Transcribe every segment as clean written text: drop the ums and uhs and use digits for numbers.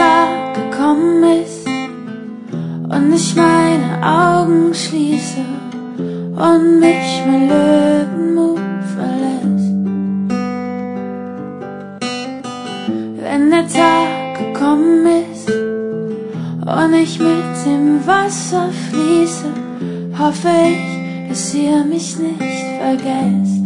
Tag gekommen ist und ich meine Augen schließe und mich mein Löwenmut verlässt. Wenn der Tag gekommen ist und ich mit dem Wasser fließe, hoffe ich, dass ihr mich nicht vergesst.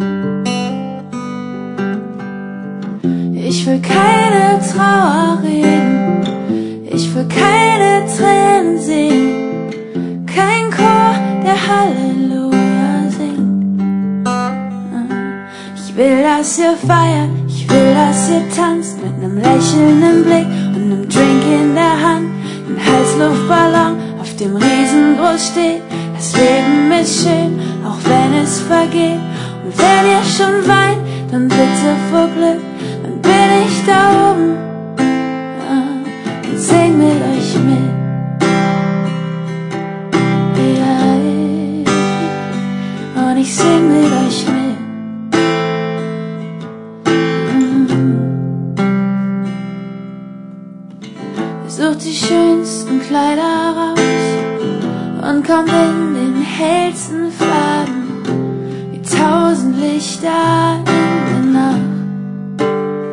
Ich will keine Trauer reden, ich will keine Tränen sehen, kein Chor, der Halleluja singt. Ich will, dass ihr feiert, ich will, dass ihr tanzt, mit nem lächelnden Blick und nem Drink in der Hand, ein Heißluftballon, auf dem riesengroß steht: Das Leben ist schön, auch wenn es vergeht. Und wenn ihr schon weint, dann bitte vor Glück, dann bin ich da oben, und sing mit euch mit. Ja, und ich sing mit euch mit. Sucht die schönsten Kleider raus und kommt in den hellsten Farben wie 1000 Lichter in der Nacht.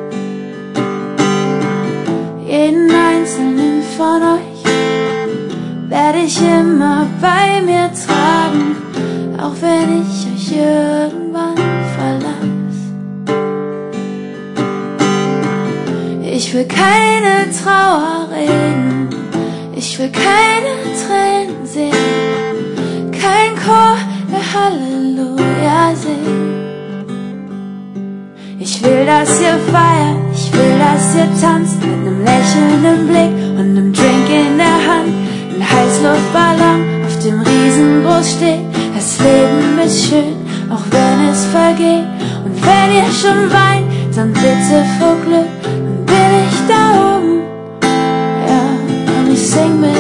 Jeden einzelnen von euch werde ich immer bei mir tragen, auch wenn ich euch irgendwann verlasse. Ich will keine Trauer reden, ich will keine Tränen sehen, kein Chor, der Halleluja singt. Ich will, dass ihr feiert, ich will, dass ihr tanzt, mit nem lächelnden Blick und nem Drink in der Hand, ein Heißluftballon, auf dem riesengroß steht: Das Leben ist schön, auch wenn es vergeht. Und wenn ihr schon weint, dann bitte vor Glück, dann bin ich da oben, ja, und ich sing mit